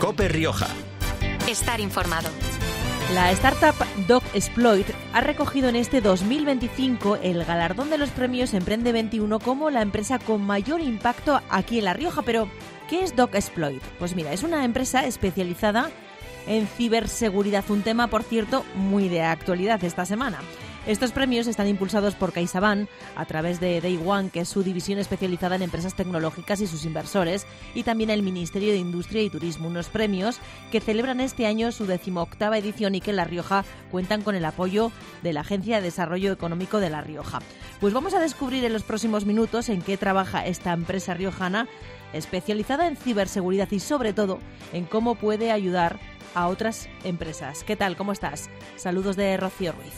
COPE Rioja. Estar informado. La startup DocExploit ha recogido en este 2025 el galardón de los premios Emprende 21 como la empresa con mayor impacto aquí en La Rioja. Pero, ¿qué es DocExploit? Pues mira, es una empresa especializada en ciberseguridad, un tema, por cierto, muy de actualidad esta semana. Estos premios están impulsados por CaixaBank a través de Day One, que es su división especializada en empresas tecnológicas y sus inversores, y también el Ministerio de Industria y Turismo, unos premios que celebran este año su 18ª edición y que en La Rioja cuentan con el apoyo de la Agencia de Desarrollo Económico de La Rioja. Pues vamos a descubrir en los próximos minutos en qué trabaja esta empresa riojana especializada en ciberseguridad y sobre todo en cómo puede ayudar a otras empresas. ¿Qué tal? ¿Cómo estás? Saludos de Rocío Ruiz.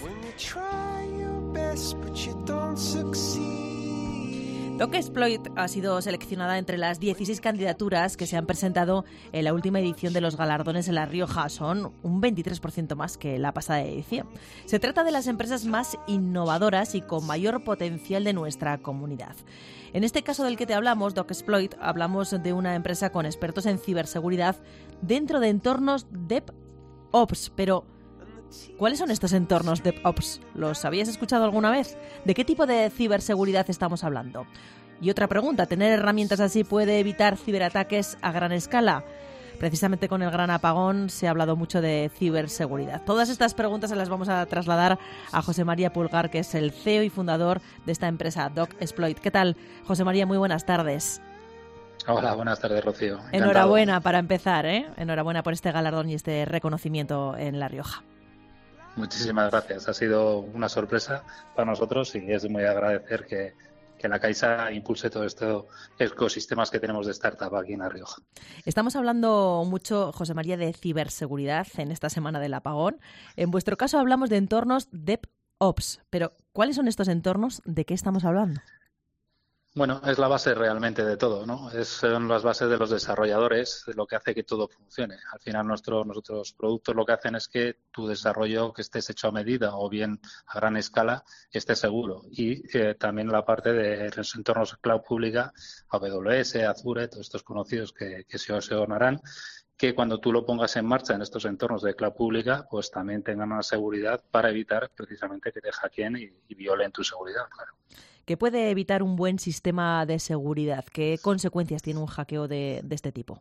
DocExploit ha sido seleccionada entre las 16 candidaturas que se han presentado en la última edición de los galardones en La Rioja. Son un 23% más que la pasada edición. Se trata de las empresas más innovadoras y con mayor potencial de nuestra comunidad. En este caso del que te hablamos, DocExploit, hablamos de una empresa con expertos en ciberseguridad dentro de entornos DevOps. Pero, ¿cuáles son estos entornos DevOps? ¿Los habías escuchado alguna vez? ¿De qué tipo de ciberseguridad estamos hablando? Y otra pregunta, ¿tener herramientas así puede evitar ciberataques a gran escala? Precisamente con el gran apagón se ha hablado mucho de ciberseguridad. Todas estas preguntas se las vamos a trasladar a José María Pulgar, que es el CEO y fundador de esta empresa, DocExploit. ¿Qué tal, José María? Muy buenas tardes. Hola, buenas tardes, Rocío. Encantado. Enhorabuena para empezar, ¿eh? Enhorabuena por este galardón y este reconocimiento en La Rioja. Muchísimas gracias. Ha sido una sorpresa para nosotros y es muy agradecer que la Caixa impulse todo estos ecosistemas que tenemos de startup aquí en La Rioja. Estamos hablando mucho, José María, de ciberseguridad en esta semana del apagón. En vuestro caso hablamos de entornos DevOps, pero ¿cuáles son estos entornos? ¿De qué estamos hablando? Bueno, es la base realmente de todo, ¿no? Son las bases de los desarrolladores, de lo que hace que todo funcione. Al final nuestros productos lo que hacen es que tu desarrollo que estés hecho a medida o bien a gran escala esté seguro. Y también la parte de los entornos cloud pública, AWS, Azure, todos estos conocidos que se sonarán, que cuando tú lo pongas en marcha en estos entornos de cloud pública, pues también tengan una seguridad para evitar precisamente que te hackeen y violen tu seguridad, claro. ¿Qué puede evitar un buen sistema de seguridad? ¿Qué consecuencias tiene un hackeo de este tipo?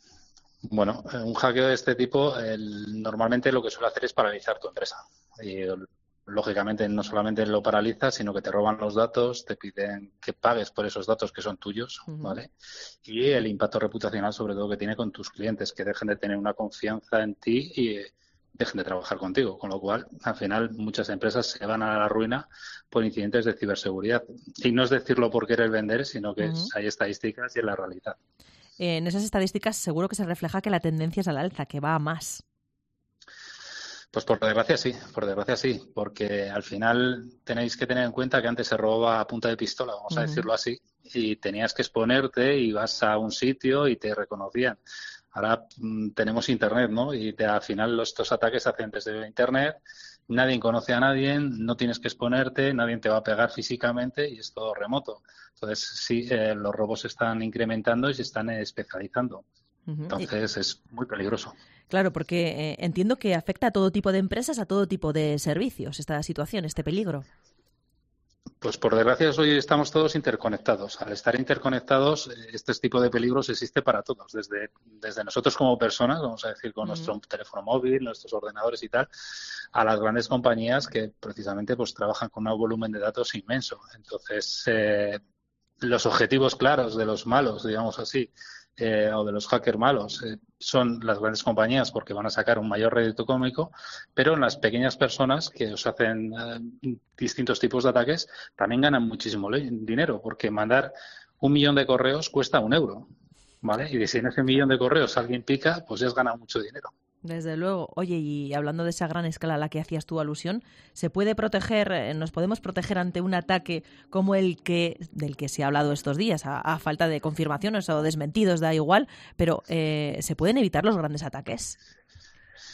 Bueno, un hackeo de este tipo normalmente lo que suele hacer es paralizar tu empresa. Y lógicamente no solamente lo paraliza, sino que te roban los datos, te piden que pagues por esos datos que son tuyos, ¿vale? Y el impacto reputacional sobre todo que tiene con tus clientes, que dejen de tener una confianza en ti y dejen de trabajar contigo, con lo cual, al final, muchas empresas se van a la ruina por incidentes de ciberseguridad. Y no es decirlo por querer vender, sino que hay estadísticas y es la realidad. En esas estadísticas seguro que se refleja que la tendencia es al alza, que va a más. Pues por desgracia sí, porque al final tenéis que tener en cuenta que antes se robaba a punta de pistola, vamos a decirlo así, y tenías que exponerte y vas a un sitio y te reconocían. Ahora tenemos Internet, ¿no? Y al final estos ataques se hacen desde Internet, nadie conoce a nadie, no tienes que exponerte, nadie te va a pegar físicamente y es todo remoto. Entonces, sí, los robos se están incrementando y se están especializando. Entonces, es muy peligroso. Claro, porque entiendo que afecta a todo tipo de empresas, a todo tipo de servicios, esta situación, este peligro. Pues por desgracia hoy estamos todos interconectados. Al estar interconectados, este tipo de peligros existe para todos, desde nosotros como personas, vamos a decir, con nuestro teléfono móvil, nuestros ordenadores y tal, a las grandes compañías que precisamente pues trabajan con un volumen de datos inmenso. Entonces, los objetivos claros de los malos, digamos así, o de los hackers malos, son las grandes compañías porque van a sacar un mayor rédito económico, pero las pequeñas personas que os hacen distintos tipos de ataques también ganan muchísimo dinero, porque mandar 1 millón de correos cuesta 1 euro, ¿vale? Y si en ese 1 millón de correos alguien pica, pues ya has ganado mucho dinero. Desde luego. Oye, y hablando de esa gran escala a la que hacías tu alusión, ¿se puede proteger, nos podemos proteger ante un ataque como del que se ha hablado estos días, a falta de confirmaciones o desmentidos, da igual, pero ¿se pueden evitar los grandes ataques?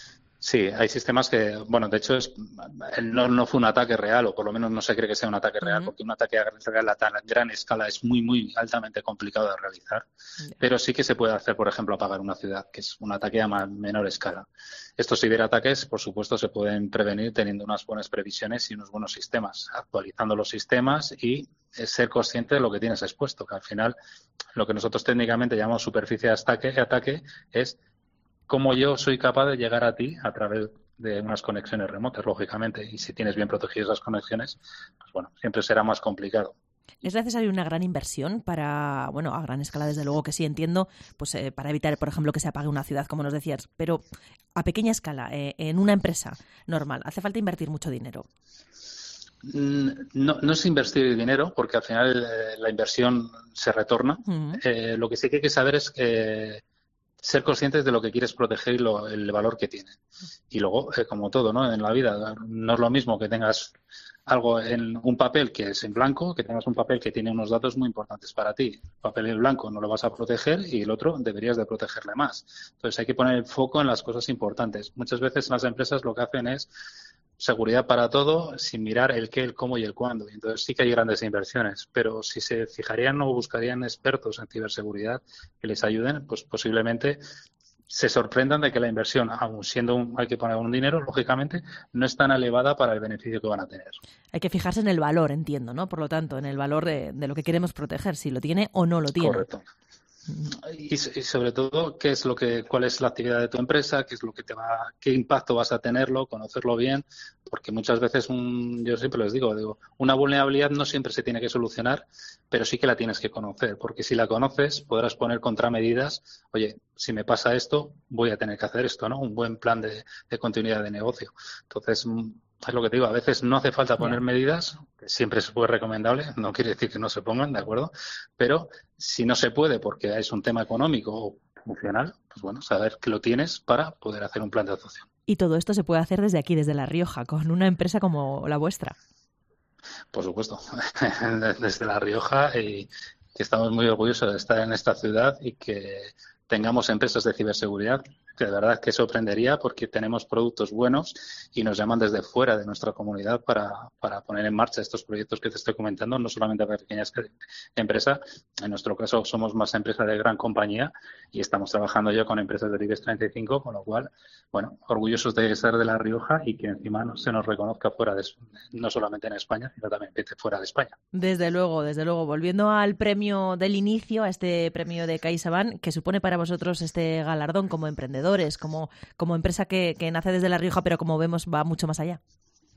Sí, hay sistemas que, bueno, de hecho no fue un ataque real, o por lo menos no se cree que sea un ataque real, porque un ataque real a tan gran escala es muy, muy altamente complicado de realizar. Pero sí que se puede hacer, por ejemplo, apagar una ciudad, que es un ataque a menor escala. Estos ciberataques, por supuesto, se pueden prevenir teniendo unas buenas previsiones y unos buenos sistemas, actualizando los sistemas y ser consciente de lo que tienes expuesto, que al final lo que nosotros técnicamente llamamos superficie de ataque es cómo yo soy capaz de llegar a ti a través de unas conexiones remotas, lógicamente. Y si tienes bien protegidas esas conexiones, pues bueno, siempre será más complicado. ¿Es necesaria una gran inversión para, bueno, a gran escala desde luego que sí, entiendo, pues para evitar, por ejemplo, que se apague una ciudad, como nos decías, pero a pequeña escala, en una empresa normal, ¿hace falta invertir mucho dinero? No es invertir dinero, porque al final la inversión se retorna. Lo que sí que hay que saber es ser conscientes de lo que quieres proteger y el valor que tiene. Y luego, como todo, ¿no? En la vida, no es lo mismo que tengas algo en un papel que es en blanco, que tengas un papel que tiene unos datos muy importantes para ti. El papel en blanco no lo vas a proteger y el otro deberías de protegerle más. Entonces hay que poner el foco en las cosas importantes. Muchas veces las empresas lo que hacen es seguridad para todo sin mirar el qué, el cómo y el cuándo. Y entonces sí que hay grandes inversiones, pero si se fijarían o buscarían expertos en ciberseguridad que les ayuden, pues posiblemente se sorprendan de que la inversión, aun siendo hay que poner un dinero, lógicamente, no es tan elevada para el beneficio que van a tener. Hay que fijarse en el valor, entiendo, ¿no? Por lo tanto, en el valor de lo que queremos proteger, si lo tiene o no lo tiene. Correcto. Y sobre todo, cuál es la actividad de tu empresa, qué impacto vas a tenerlo, conocerlo bien, porque muchas veces yo siempre les digo, una vulnerabilidad no siempre se tiene que solucionar, pero sí que la tienes que conocer, porque si la conoces podrás poner contramedidas. Oye, si me pasa esto, voy a tener que hacer esto, ¿no? Un buen plan de continuidad de negocio. Entonces, es lo que te digo, a veces no hace falta poner medidas, que siempre es muy recomendable, no quiere decir que no se pongan, ¿de acuerdo? Pero si no se puede porque es un tema económico o funcional, pues bueno, saber que lo tienes para poder hacer un plan de actuación. Y todo esto se puede hacer desde aquí, desde La Rioja, con una empresa como la vuestra. Por supuesto, desde La Rioja, y que estamos muy orgullosos de estar en esta ciudad y que tengamos empresas de ciberseguridad, que de verdad que sorprendería porque tenemos productos buenos y nos llaman desde fuera de nuestra comunidad para poner en marcha estos proyectos que te estoy comentando, no solamente para pequeñas empresas. En nuestro caso somos más empresa de gran compañía y estamos trabajando ya con empresas del IBEX 35, con lo cual, bueno, orgullosos de ser de La Rioja y que encima se nos reconozca fuera no solamente en España, sino también fuera de España. Desde luego, desde luego. Volviendo al premio del inicio, a este premio de CaixaBank, que supone para vosotros este galardón como emprendedores, como empresa que nace desde La Rioja, pero como vemos va mucho más allá.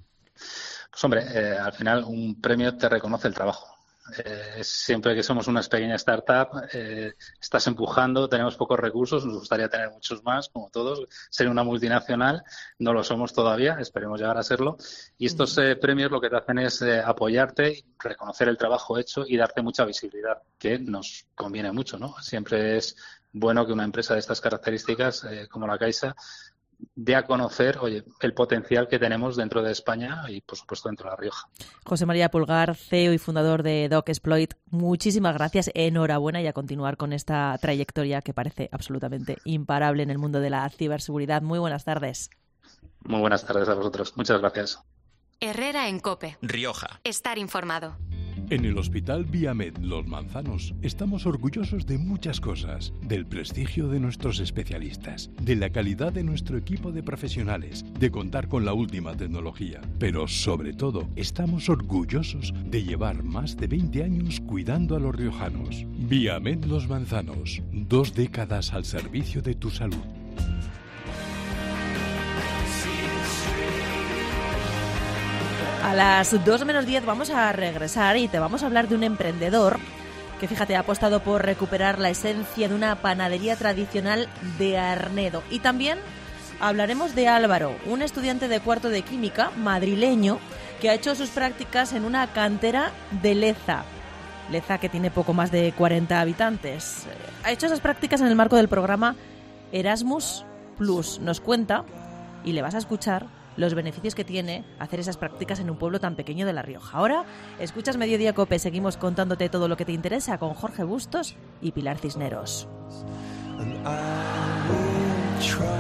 Pues hombre, al final un premio te reconoce el trabajo. Siempre que somos una pequeña startup, estás empujando, tenemos pocos recursos, nos gustaría tener muchos más, como todos. Ser una multinacional, no lo somos todavía, esperemos llegar a serlo. Y estos premios lo que te hacen es apoyarte, reconocer el trabajo hecho y darte mucha visibilidad, que nos conviene mucho, ¿no? Siempre es bueno que una empresa de estas características, como la Caixa, de a conocer, el potencial que tenemos dentro de España y, por supuesto, dentro de La Rioja. José María Pulgar, CEO y fundador de DocExploit, muchísimas gracias, enhorabuena y a continuar con esta trayectoria que parece absolutamente imparable en el mundo de la ciberseguridad. Muy buenas tardes. Muy buenas tardes a vosotros. Muchas gracias. Herrera en COPE. Rioja. Estar informado. En el Hospital Viamed Los Manzanos estamos orgullosos de muchas cosas, del prestigio de nuestros especialistas, de la calidad de nuestro equipo de profesionales, de contar con la última tecnología, pero sobre todo estamos orgullosos de llevar más de 20 años cuidando a los riojanos. Viamed Los Manzanos, 2 décadas al servicio de tu salud. A las 2 menos 10 vamos a regresar y te vamos a hablar de un emprendedor que, fíjate, ha apostado por recuperar la esencia de una panadería tradicional de Arnedo. Y también hablaremos de Álvaro, un estudiante de cuarto de química madrileño que ha hecho sus prácticas en una cantera de Leza. Leza, que tiene poco más de 40 habitantes. Ha hecho esas prácticas en el marco del programa Erasmus Plus. Nos cuenta, y le vas a escuchar, los beneficios que tiene hacer esas prácticas en un pueblo tan pequeño de La Rioja. Ahora, escuchas Mediodía COPE, seguimos contándote todo lo que te interesa con Jorge Bustos y Pilar Cisneros. And I will try.